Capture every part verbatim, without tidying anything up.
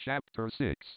Chapter six.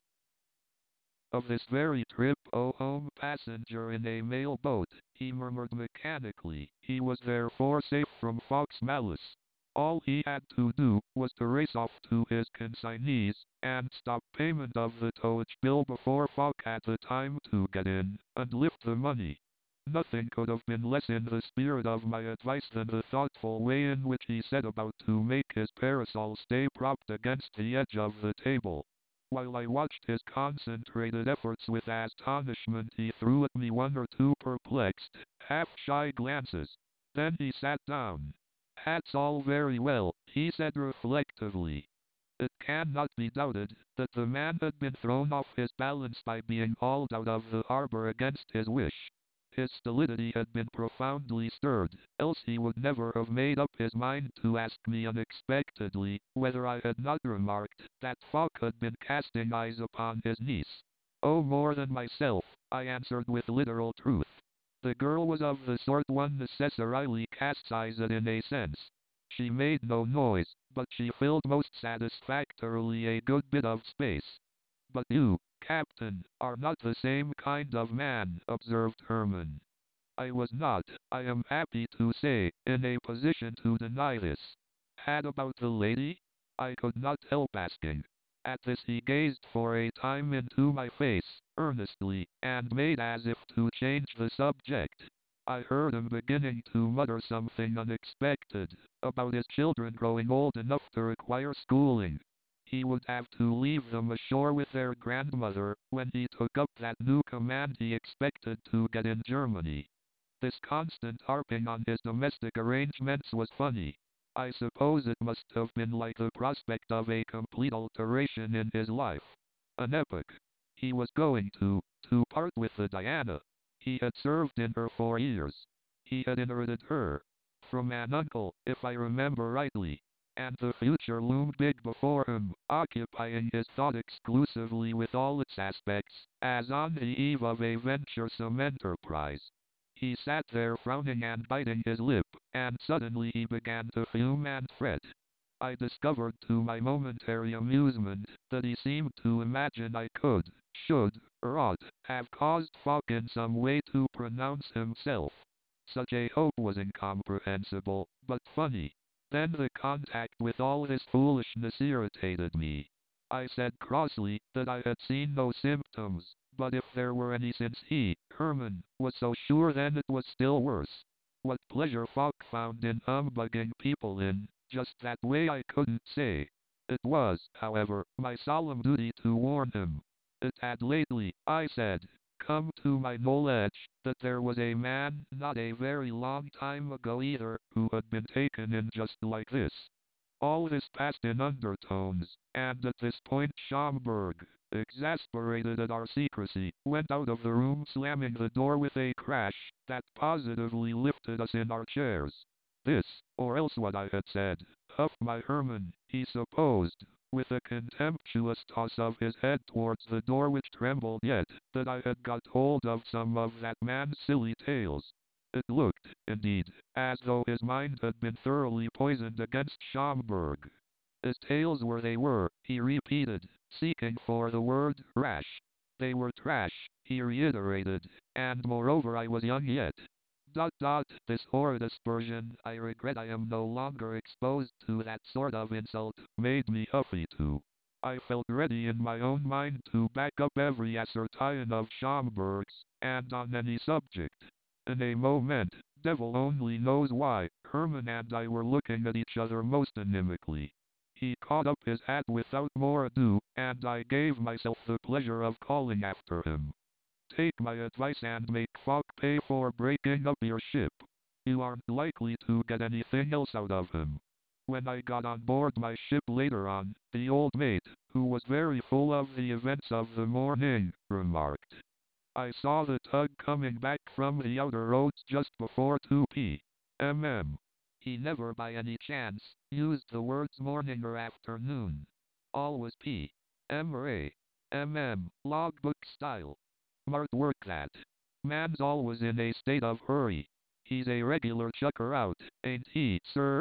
Of this very trip, O home passenger in a mail boat, he murmured mechanically. He was therefore safe from Fawkes' malice. All he had to do was to race off to his consignees, and stop payment of the towage bill before Fawkes had the time to get in, and lift the money. Nothing could have been less in the spirit of my advice than the thoughtful way in which he set about to make his parasol stay propped against the edge of the table. While I watched his concentrated efforts with astonishment, he threw at me one or two perplexed, half-shy glances. Then he sat down. "That's all very well," he said reflectively. It cannot be doubted that the man had been thrown off his balance by being hauled out of the harbor against his wish. His stolidity had been profoundly stirred, else he would never have made up his mind to ask me unexpectedly whether I had not remarked that Fawkes had been casting eyes upon his niece. "Oh, more than myself," I answered with literal truth. The girl was of the sort one necessarily casts eyes at in a sense. She made no noise, but she filled most satisfactorily a good bit of space. "But you, Captain, are not the same kind of man," observed Herman. I was not, I am happy to say, in a position to deny this. "Had about the lady?" I could not help asking. At this he gazed for a time into my face, earnestly, and made as if to change the subject. I heard him beginning to mutter something unexpected, about his children growing old enough to require schooling. He would have to leave them ashore with their grandmother, when he took up that new command he expected to get in Germany. This constant harping on his domestic arrangements was funny. I suppose it must have been like the prospect of a complete alteration in his life. An epoch. He was going to, to part with the Diana. He had served in her for years. He had inherited her from an uncle, if I remember rightly. And the future loomed big before him, occupying his thought exclusively with all its aspects, as on the eve of a venturesome enterprise. He sat there frowning and biting his lip, and suddenly he began to fume and fret. I discovered to my momentary amusement that he seemed to imagine I could, should, or ought, have caused Fawkes in some way to pronounce himself. Such a hope was incomprehensible, but funny. Then the contact with all this foolishness irritated me. I said crossly that I had seen no symptoms, but if there were any, since he, Herman, was so sure, then it was still worse. What pleasure Fawkes found in humbugging people in just that way I couldn't say. It was, however, my solemn duty to warn him. It had lately, I said, come to my knowledge that there was a man, not a very long time ago either, who had been taken in just like this. All this passed in undertones, and at this point Schomburg, exasperated at our secrecy, went out of the room, slamming the door with a crash that positively lifted us in our chairs. This, or else what I had said, huffed my Herman, he supposed, with a contemptuous toss of his head towards the door which trembled yet, that I had got hold of some of that man's silly tales. It looked, indeed, as though his mind had been thoroughly poisoned against Schomburg. His tales were they were, he repeated, seeking for the word rash. They were trash, he reiterated, and moreover I was young yet. Dot dot, this horrid aspersion, I regret I am no longer exposed to that sort of insult, made me huffy too. I felt ready in my own mind to back up every assertion of Schomburg's, and on any subject. In a moment, devil only knows why, Herman and I were looking at each other most inimically. He caught up his hat without more ado, and I gave myself the pleasure of calling after him. "Take my advice and make Fawkes pay for breaking up your ship. You aren't likely to get anything else out of him." When I got on board my ship later on, the old mate, who was very full of the events of the morning, remarked, "I saw the tug coming back from the outer roads just before two p m" He never by any chance used the words morning or afternoon. Always p m or a m m, logbook style. Smart work that. Man's always in a state of hurry. He's a regular chucker out, ain't he, sir?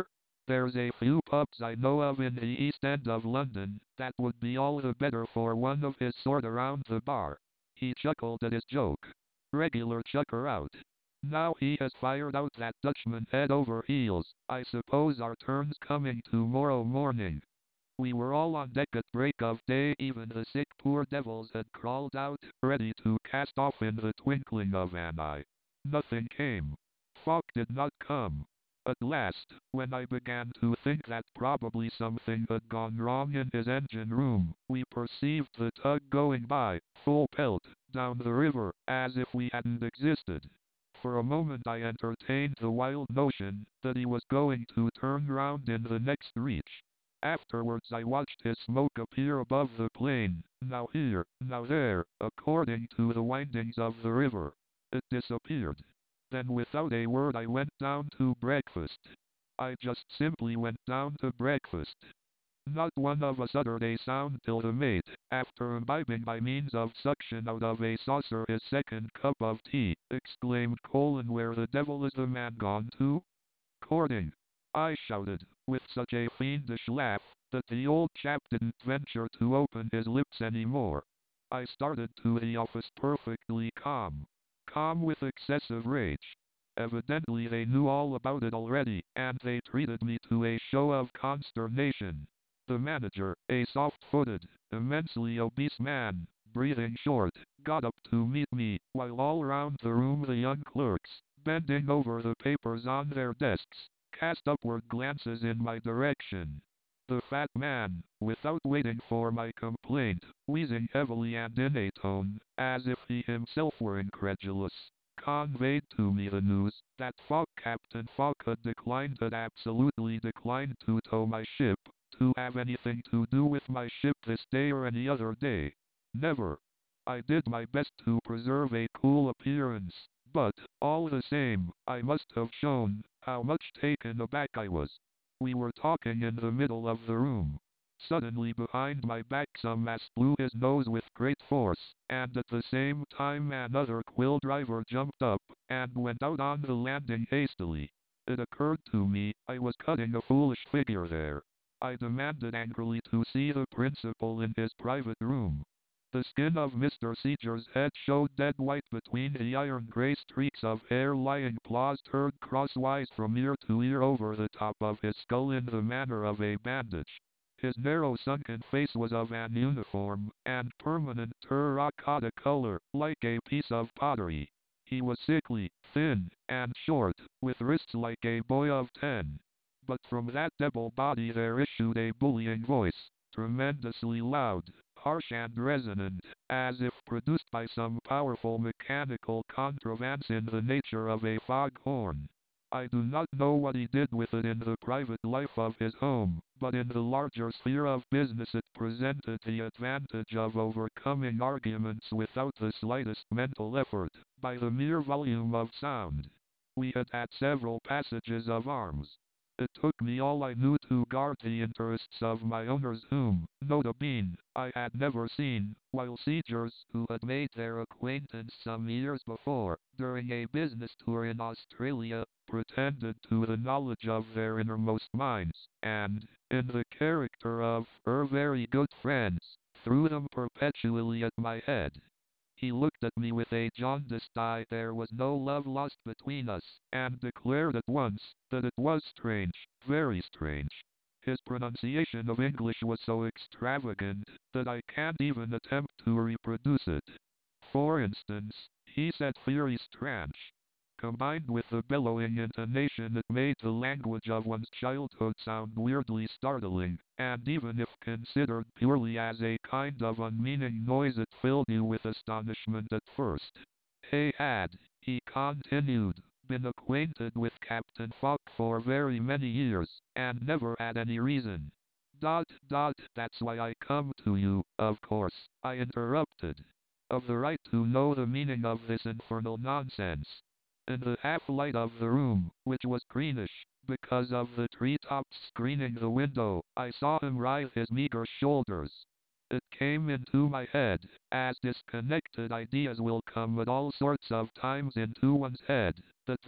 There's a few pubs I know of in the East End of London that would be all the better for one of his sort around the bar. He chuckled at his joke. Regular chucker out. Now he has fired out that Dutchman head over heels. I suppose our turn's coming tomorrow morning. We were all on deck at break of day, even the sick poor devils had crawled out, ready to cast off in the twinkling of an eye. Nothing came. Fogg did not come. At last, when I began to think that probably something had gone wrong in his engine room, we perceived the tug going by, full pelt, down the river, as if we hadn't existed. For a moment I entertained the wild notion that he was going to turn round in the next reach. Afterwards I watched his smoke appear above the plain, now here, now there, according to the windings of the river. It disappeared. Then without a word I went down to breakfast. I just simply went down to breakfast. Not one of us uttered a sound till the mate, after imbibing by means of suction out of a saucer his second cup of tea, exclaimed, "Colin, where the devil is the man gone to?" "Courting," I shouted, with such a fiendish laugh, that the old chap didn't venture to open his lips any more. I started to the office perfectly calm. Calm with excessive rage. Evidently they knew all about it already, and they treated me to a show of consternation. The manager, a soft-footed, immensely obese man, breathing short, got up to meet me, while all round the room the young clerks, bending over the papers on their desks, cast upward glances in my direction. The fat man, without waiting for my complaint, wheezing heavily and in a tone, as if he himself were incredulous, conveyed to me the news that Fogg, Captain Fogg, had declined, had absolutely declined to tow my ship, to have anything to do with my ship this day or any other day. Never. I did my best to preserve a cool appearance, but, all the same, I must have shown how much taken aback I was. We were talking in the middle of the room. Suddenly behind my back some ass blew his nose with great force, and at the same time another quill driver jumped up, and went out on the landing hastily. It occurred to me I was cutting a foolish figure there. I demanded angrily to see the principal in his private room. The skin of Mister Seeger's head showed dead white between the iron-gray streaks of hair lying plastered crosswise from ear to ear over the top of his skull in the manner of a bandage. His narrow sunken face was of an uniform and permanent terracotta color, like a piece of pottery. He was sickly, thin, and short, with wrists like a boy of ten. But from that double body there issued a bullying voice, tremendously loud, harsh and resonant, as if produced by some powerful mechanical contrivance in the nature of a foghorn. I do not know what he did with it in the private life of his home, but in the larger sphere of business it presented the advantage of overcoming arguments without the slightest mental effort, by the mere volume of sound. We had had several passages of arms. It took me all I knew to guard the interests of my owners whom, nota bene, I had never seen, while Seegers, who had made their acquaintance some years before, during a business tour in Australia, pretended to the knowledge of their innermost minds, and, in the character of her very good friends, threw them perpetually at my head. He looked at me with a jaundiced eye. There was no love lost between us, and declared at once that it was strange, very strange. His pronunciation of English was so extravagant that I can't even attempt to reproduce it. For instance, he said "very strange." Combined with the bellowing intonation it made the language of one's childhood sound weirdly startling, and even if considered purely as a kind of unmeaning noise it filled you with astonishment at first. He had, he continued, been acquainted with Captain Fogg for very many years, and never had any reason. Dot, dot, that's why I come to you, of course, I interrupted. Of the right to know the meaning of this infernal nonsense. In the half-light of the room, which was greenish, because of the treetops screening the window, I saw him writhe his meager shoulders. It came into my head, as disconnected ideas will come at all sorts of times into one's head, that this,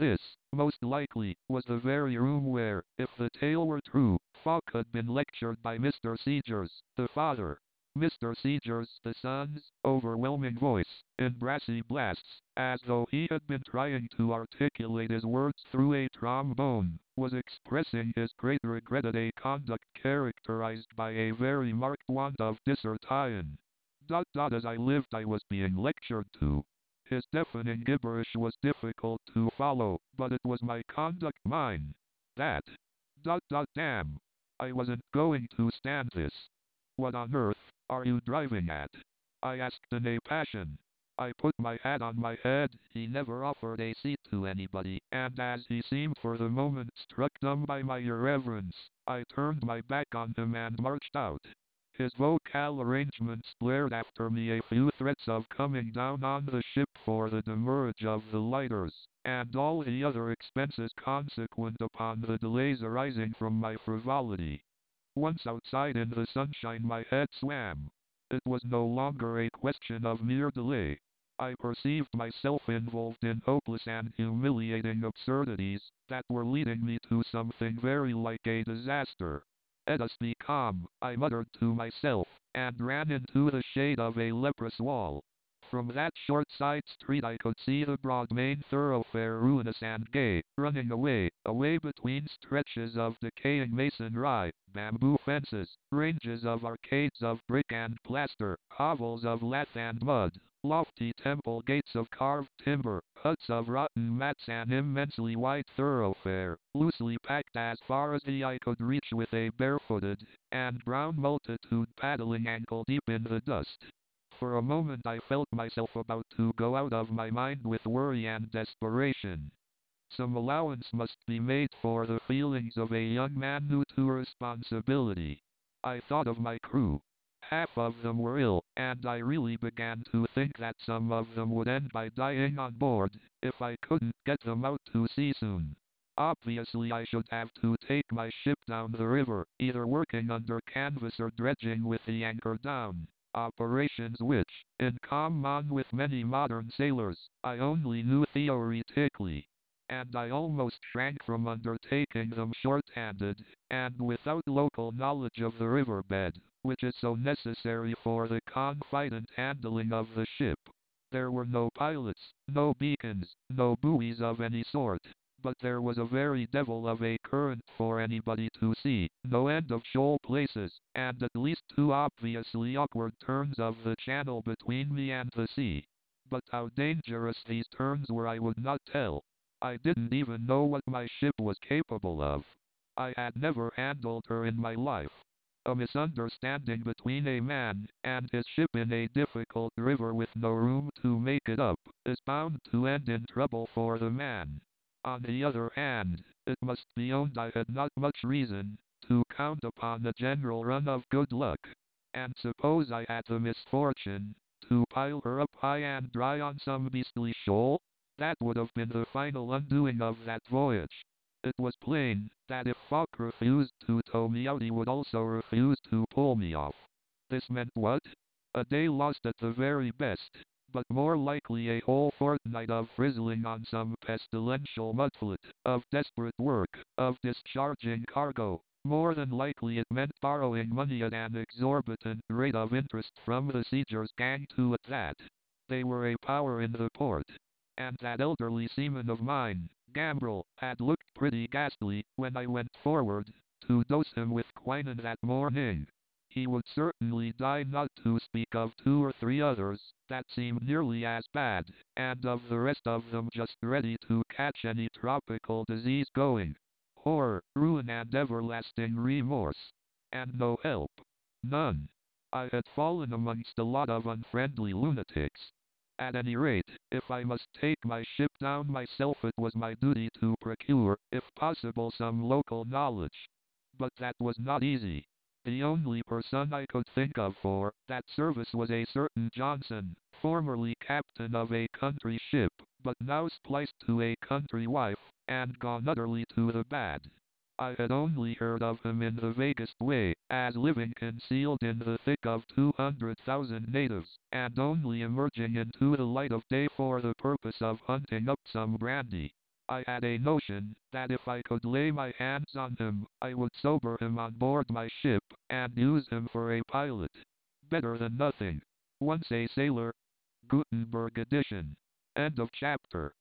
most likely, was the very room where, if the tale were true, Fawkes had been lectured by Mister Seegers, the father. Mister Seegers, the son's overwhelming voice, in brassy blasts, as though he had been trying to articulate his words through a trombone, was expressing his great regret at a conduct characterized by a very marked want of dissertation. Dot dot as I lived I was being lectured to. His deafening gibberish was difficult to follow, but it was my conduct mine. That. Dot dot damn. I wasn't going to stand this. What on earth are you driving at? I asked in a passion. I put my hat on my head. He never offered a seat to anybody, and as he seemed for the moment struck dumb by my irreverence, I turned my back on him and marched out. His vocal arrangements blared after me a few threats of coming down on the ship for the demurrage of the lighters, and all the other expenses consequent upon the delays arising from my frivolity. Once outside in the sunshine my head swam. It was no longer a question of mere delay. I perceived myself involved in hopeless and humiliating absurdities that were leading me to something very like a disaster. Let us be calm, I muttered to myself, and ran into the shade of a leprous wall. From that short side street I could see the broad main thoroughfare ruinous and gay, running away, away between stretches of decaying masonry, bamboo fences, ranges of arcades of brick and plaster, hovels of lath and mud, lofty temple gates of carved timber, huts of rotten mats, an immensely wide thoroughfare, loosely packed as far as the eye could reach with a barefooted and brown multitude paddling ankle-deep in the dust. For a moment I felt myself about to go out of my mind with worry and desperation. Some allowance must be made for the feelings of a young man new to responsibility. I thought of my crew. Half of them were ill, and I really began to think that some of them would end by dying on board, if I couldn't get them out to sea soon. Obviously I should have to take my ship down the river, either working under canvas or dredging with the anchor down. Operations which, in common with many modern sailors, I only knew theoretically, and I almost shrank from undertaking them short-handed, and without local knowledge of the riverbed, which is so necessary for the confident handling of the ship. There were no pilots, no beacons, no buoys of any sort. But there was a very devil of a current for anybody to see, no end of shoal places, and at least two obviously awkward turns of the channel between me and the sea. But how dangerous these turns were I would not tell. I didn't even know what my ship was capable of. I had never handled her in my life. A misunderstanding between a man and his ship in a difficult river with no room to make it up is bound to end in trouble for the man. On the other hand, it must be owned I had not much reason to count upon a general run of good luck. And suppose I had the misfortune to pile her up high and dry on some beastly shoal? That would have been the final undoing of that voyage. It was plain that if Fawkes refused to tow me out he would also refuse to pull me off. This meant what? A day lost at the very best, but more likely a whole fortnight of frizzling on some pestilential mudflat, of desperate work, of discharging cargo. More than likely it meant borrowing money at an exorbitant rate of interest from the Seegers gang too at that. They were a power in the port. And that elderly seaman of mine, Gambrel, had looked pretty ghastly when I went forward to dose him with quinine that morning. He would certainly die, not to speak of two or three others that seemed nearly as bad, and of the rest of them just ready to catch any tropical disease going. Horror, ruin and everlasting remorse. And no help. None. I had fallen amongst a lot of unfriendly lunatics. At any rate, if I must take my ship down myself it was my duty to procure, if possible, some local knowledge. But that was not easy. The only person I could think of for that service was a certain Johnson, formerly captain of a country ship, but now spliced to a country wife, and gone utterly to the bad. I had only heard of him in the vaguest way, as living concealed in the thick of two hundred thousand natives, and only emerging into the light of day for the purpose of hunting up some brandy. I had a notion that if I could lay my hands on him, I would sober him on board my ship, and use him for a pilot. Better than nothing. Once a sailor. Gutenberg edition. End of chapter.